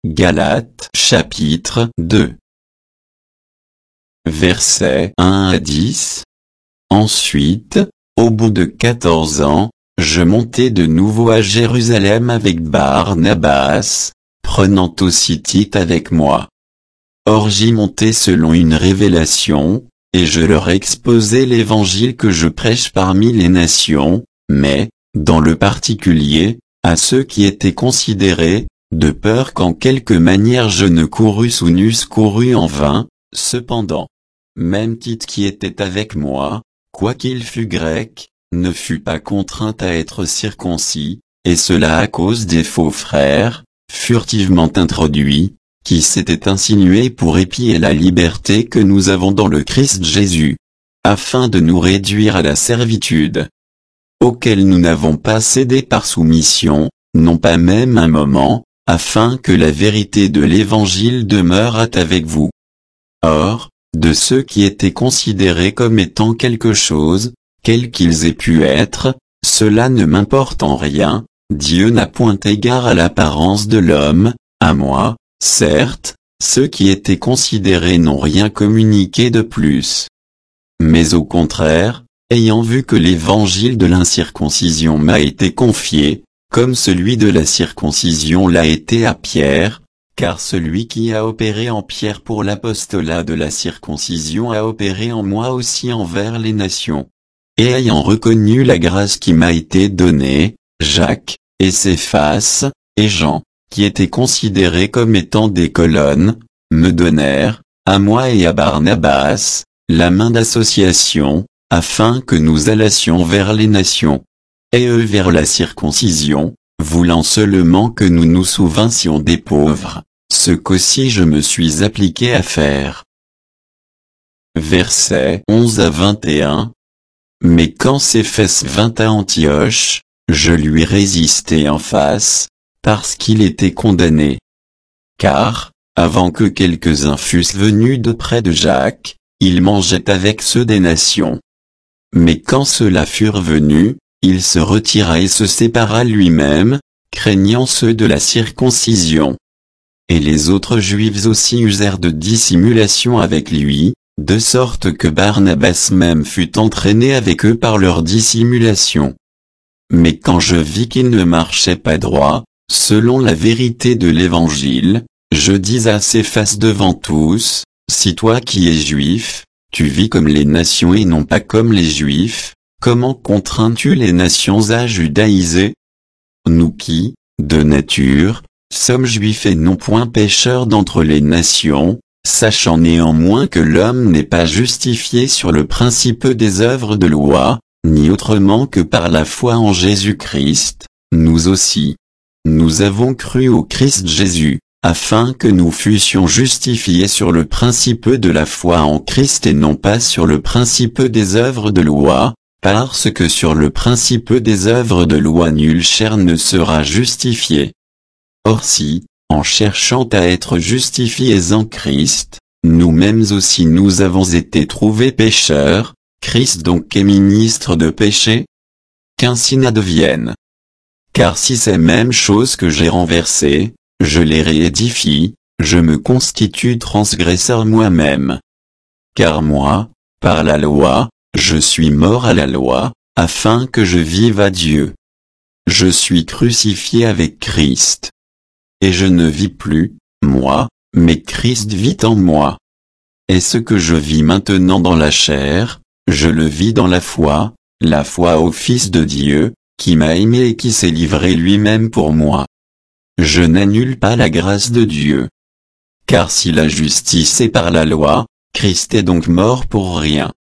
Galates chapitre 2 versets 1 à 10. Ensuite, au bout de 14 ans, je montai de nouveau à Jérusalem avec Barnabas, prenant aussi Tite avec moi. Or j'y montai selon une révélation, et je leur exposai l'évangile que je prêche parmi les nations, mais, dans le particulier, à ceux qui étaient considérés, de peur qu'en quelque manière je ne courusse ou n'eusse couru en vain. Cependant, même Tite qui était avec moi, quoiqu'il fût grec, ne fut pas contraint à être circoncis, et cela à cause des faux frères, furtivement introduits, qui s'étaient insinués pour épier la liberté que nous avons dans le Christ Jésus, afin de nous réduire à la servitude, auquel nous n'avons pas cédé par soumission, non pas même un moment, afin que la vérité de l'Évangile demeurât avec vous. Or, de ceux qui étaient considérés comme étant quelque chose, quels qu'ils aient pu être, cela ne m'importe en rien, Dieu n'a point égard à l'apparence de l'homme, à moi, certes, ceux qui étaient considérés n'ont rien communiqué de plus. Mais au contraire, ayant vu que l'évangile de l'incirconcision m'a été confié, comme celui de la circoncision l'a été à Pierre, car celui qui a opéré en Pierre pour l'apostolat de la circoncision a opéré en moi aussi envers les nations. Et ayant reconnu la grâce qui m'a été donnée, Jacques, et Céphas, et Jean, qui étaient considérés comme étant des colonnes, me donnèrent, à moi et à Barnabas, la main d'association, afin que nous allassions vers les nations. Et eux vers la circoncision, voulant seulement que nous nous souvinssions des pauvres, ce qu'aussi je me suis appliqué à faire. Versets 11 à 21. Mais quand Céphas vint à Antioche, je lui résistai en face, parce qu'il était condamné. Car, avant que quelques-uns fussent venus de près de Jacques, il mangeait avec ceux des nations. Mais quand ceux-là furent venus, il se retira et se sépara lui-même, craignant ceux de la circoncision. Et les autres Juifs aussi usèrent de dissimulation avec lui, de sorte que Barnabas même fut entraîné avec eux par leur dissimulation. Mais quand je vis qu'il ne marchait pas droit, selon la vérité de l'Évangile, je dis à Céphas devant tous, si toi qui es juif, tu vis comme les nations et non pas comme les Juifs, comment contrains-tu les nations à judaïser? Nous qui, de nature, sommes juifs et non point pécheurs d'entre les nations, sachant néanmoins que l'homme n'est pas justifié sur le principe des œuvres de loi, ni autrement que par la foi en Jésus-Christ, nous aussi. Nous avons cru au Christ Jésus, afin que nous fussions justifiés sur le principe de la foi en Christ et non pas sur le principe des œuvres de loi, parce que sur le principe des œuvres de loi nulle chair ne sera justifiée. Or si, en cherchant à être justifiés en Christ, nous-mêmes aussi nous avons été trouvés pécheurs, Christ donc est ministre de péché? Qu'ainsi n'advienne. Car si ces mêmes choses que j'ai renversées, je les réédifie, je me constitue transgresseur moi-même. Car moi, par la loi, je suis mort à la loi, afin que je vive à Dieu. Je suis crucifié avec Christ. Et je ne vis plus, moi, mais Christ vit en moi. Et ce que je vis maintenant dans la chair, je le vis dans la foi au Fils de Dieu, qui m'a aimé et qui s'est livré lui-même pour moi. Je n'annule pas la grâce de Dieu. Car si la justice est par la loi, Christ est donc mort pour rien.